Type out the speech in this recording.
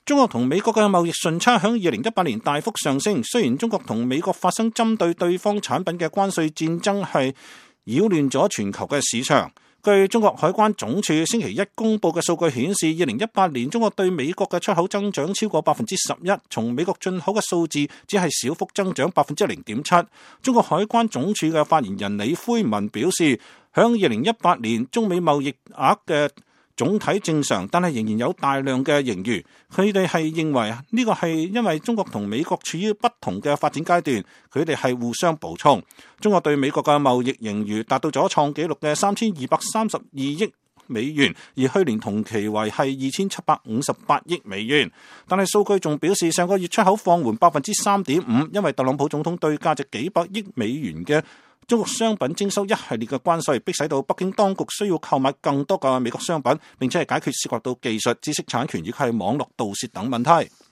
中國同美國嘅貿易順差響2018年大幅上升，雖然中國同美國發生針對對方產品嘅關稅戰爭係擾亂咗全球嘅市場。據中國海關總署星期一公布嘅數據顯示，2018年中國對美國嘅出口增長超過11%，從美國進口嘅數字只係小幅增長0.7%。中國海關總署嘅發言人李魁文表示，響2018年中美貿易額嘅總體正常，但係仍然有大量嘅盈餘。佢哋係認為呢個係因為中國同美國處於不同嘅發展階段，佢哋係互相補充。中國對美國嘅貿易盈餘達到咗創紀錄嘅3232億美元，而去年同期為係2758億美元。但係數據仲表示，上個月出口放緩3.5%，因為特朗普總統對價值幾百億美元嘅中國商品徵收一系列嘅關稅，迫使到北京當局需要購買更多嘅美國商品，並且係解決涉及到技術、知識產權以及係網絡盜竊等問題。